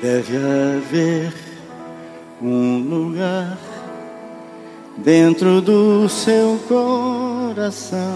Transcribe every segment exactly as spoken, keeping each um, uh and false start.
Deve haver um lugar dentro do seu coração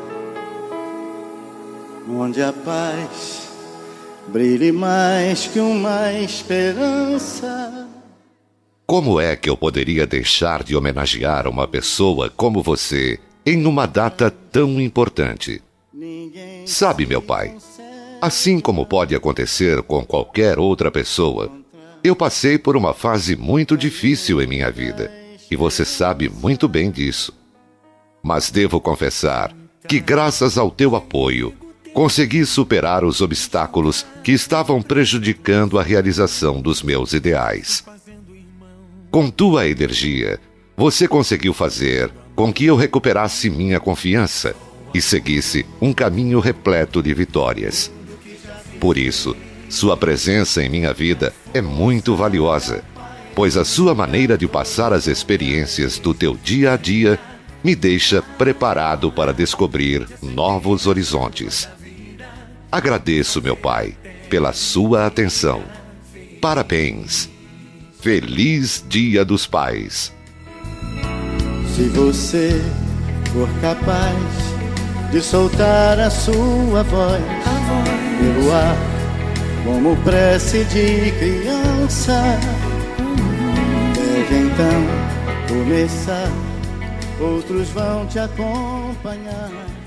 onde a paz brilhe mais que uma esperança. Como é que eu poderia deixar de homenagear uma pessoa como você em uma data tão importante? Sabe, meu pai, assim como pode acontecer com qualquer outra pessoa, eu passei por uma fase muito difícil em minha vida, e você sabe muito bem disso. Mas devo confessar que, graças ao teu apoio, consegui superar os obstáculos que estavam prejudicando a realização dos meus ideais. Com tua energia, você conseguiu fazer com que eu recuperasse minha confiança e seguisse um caminho repleto de vitórias. Por isso, sua presença em minha vida é muito valiosa, pois a sua maneira de passar as experiências do teu dia a dia me deixa preparado para descobrir novos horizontes. Agradeço, meu pai, pela sua atenção. Parabéns! Feliz Dia dos Pais! Se você for capaz de soltar a sua voz pelo ar, como prece de criança, deve então começar, outros vão te acompanhar.